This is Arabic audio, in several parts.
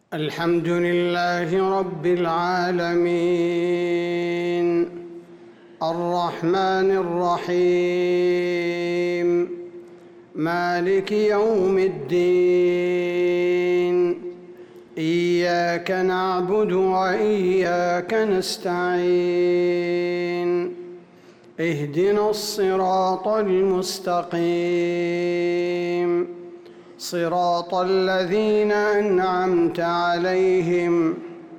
الحمد لله رب العالمين الرحمن الرحيم مالك يوم الدين إياك نعبد وإياك نستعين اهدنا الصراط المستقيم صراط الذين أنعمت عليهم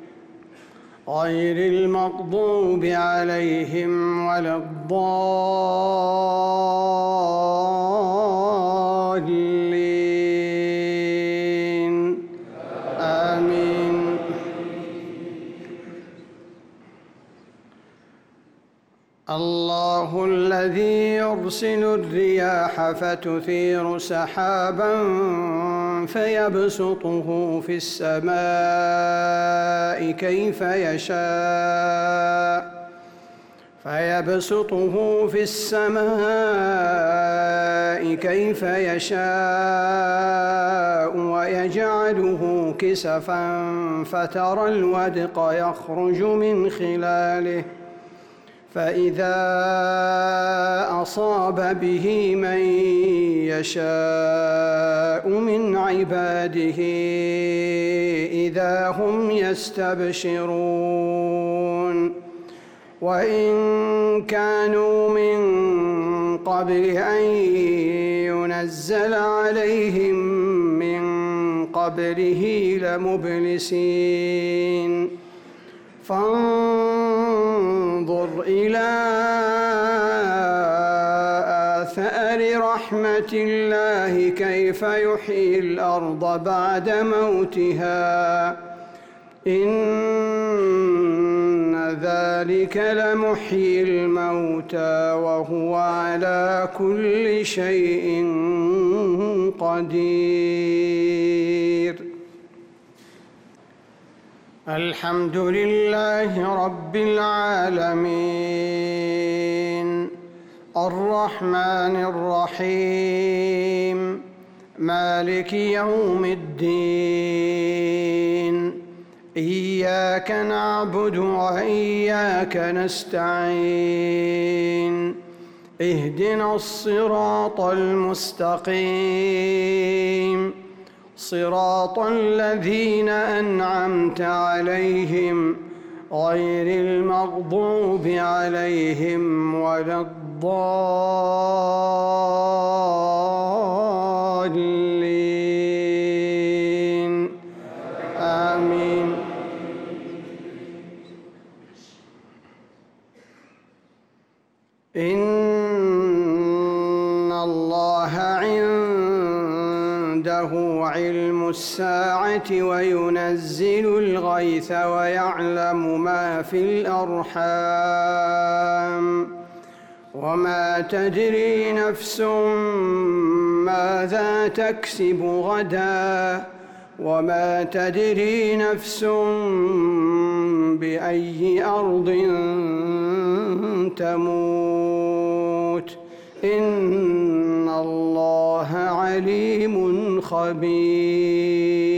غير المغضوب عليهم ولا الضالين آمين. الله الذي يرسل الرياح فتثير سحابا فيبسطه في السماء كيف يشاء ويجعله كسفا فترى الودق يخرج من خلاله فإذا أصاب به من يشاء من عباده إذا هم يستبشرون وإن كانوا من قبل أن ينزل عليهم من قبله لمبلسين فانظر إلى آثار رحمة الله كيف يحيي الأرض بعد موتها إن ذلك لمحيي الموتى وهو على كل شيء قدير. الحمد لله رب العالمين الرحمن الرحيم مالك يوم الدين إياك نعبد وإياك نستعين اهدنا الصراط المستقيم صراط الذين أنعمت عليهم غير المغضوب عليهم ولا الضالين آمين. إن الله عنده علم الساعة وينزل الغيث ويعلم ما في الأرحام وما تدري نفس ماذا تكسب غدا وما تدري نفس بأي أرض تموت إن الله عليم خبير.